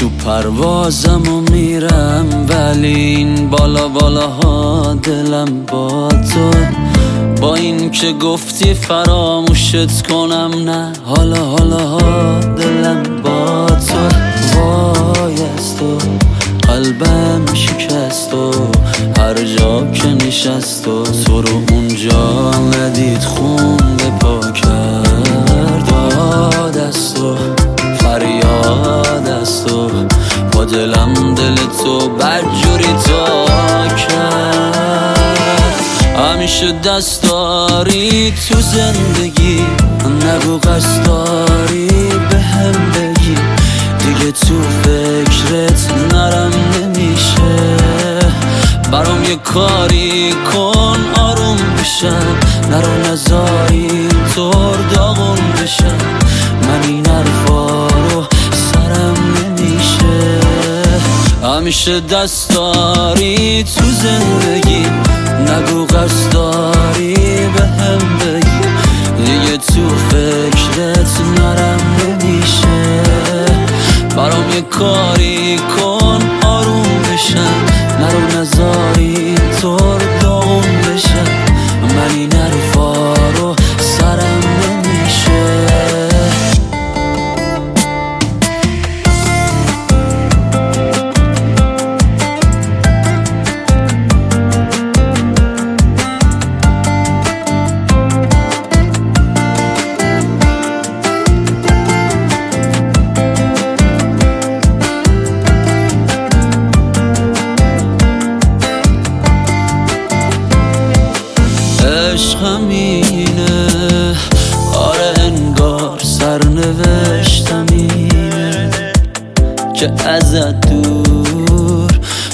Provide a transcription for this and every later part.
تو پروازم و میرم، ولی این بالا بالاها دلم با تو. با این که گفتی فراموشت کنم، نه حالا دلم با تو. وای از تو قلبم شکست و هر جا که نشست و تو رو اونجا ندید خون به پا کرد. داد از تو فریاد از تو، با دلم دل تو بدجوری تا کرد. همیشه دست داری تو زندگی، نگو قصد داری به هم بگی. دیگه تو فکرت نرم نمیشه، برام یه کاری کن آروم بشم. نرو نزاری طور داغون بشم، من این حرفا رو سرم نمیشه. همیشه دست داری تو زندگی، نگو قصد داری به هم بگی. دیگه تو فکرت نرم نمیشه، برام یه کاری کن آروم بشم. نرو نزاری طور داغون بشم، من این حرفا رو سرم نمیشه. عشقم اینه، آره انگار سرنوشتم اینه که ازت دور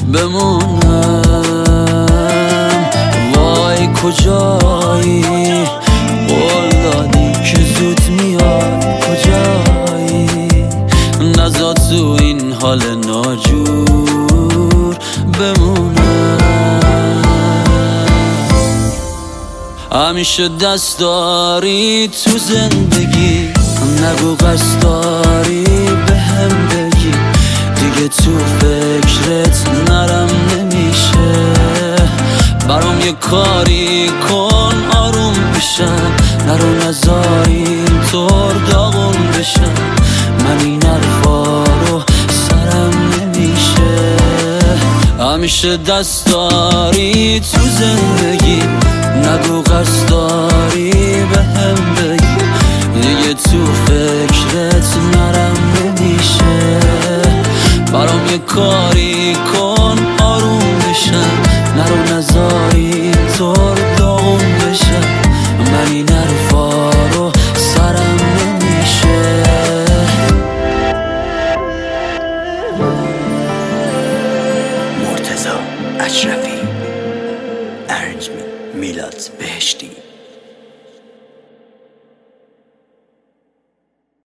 بمونم. وای کجایی، قول دادی که زود میای، کجایی؟ نذار تو این حال ناجور بمونم. همیشه دست داری تو زندگی، نگو قصد داری به هم بگی. دیگه تو فکرت نرم نمیشه، برام یه کاری کن آروم بشم. نرو نزاری طور داغون بشم، من این حرفا رو سرم نمیشه. همیشه دست داری تو زندگی، نگو قصد داری به هم بگی. دیگه تو فکرت نرم نمیشه، برام یه کاری کن آروم بشم. نرو نزاری طور داغون بشم، من این حرفا رو سرم نمیشه. مرتضی اشرفی.